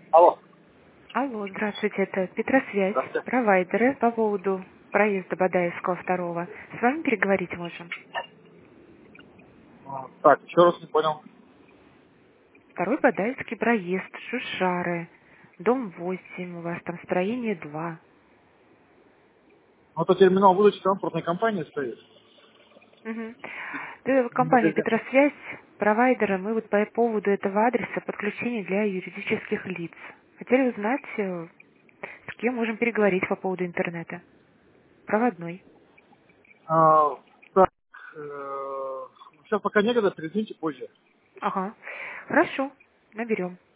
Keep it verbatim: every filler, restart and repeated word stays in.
Алло. Алло, здравствуйте, это Петросвязь, Здравствуйте. провайдеры по поводу проезда Бадаевского второго. С вами переговорить можем. А, Так, еще раз не понял. Второй Бадаевский проезд, Шушары, дом восемь, у вас там строение два. Ну, это терминал выдачи транспортной компании стоит. Угу. Это Не компания магазин. Петросвязь, провайдеры, мы вот по поводу этого адреса подключения для юридических лиц. Хотели узнать, э, с кем можем переговорить по поводу интернета. Проводной. А, так, э, сейчас пока некогда, перезвоните позже. Ага. Хорошо, наберем.